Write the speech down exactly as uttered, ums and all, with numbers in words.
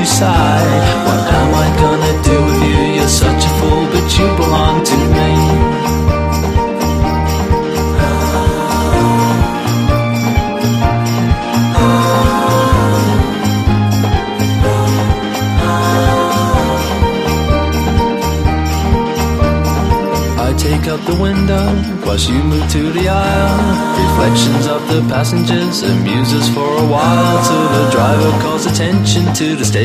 sigh. What am I gonna do with you? You're such a fool, but you belong to me. Take up the window, whilst you move to the aisle. Reflections of the passengers amuse us for a while, till the driver calls attention to the station.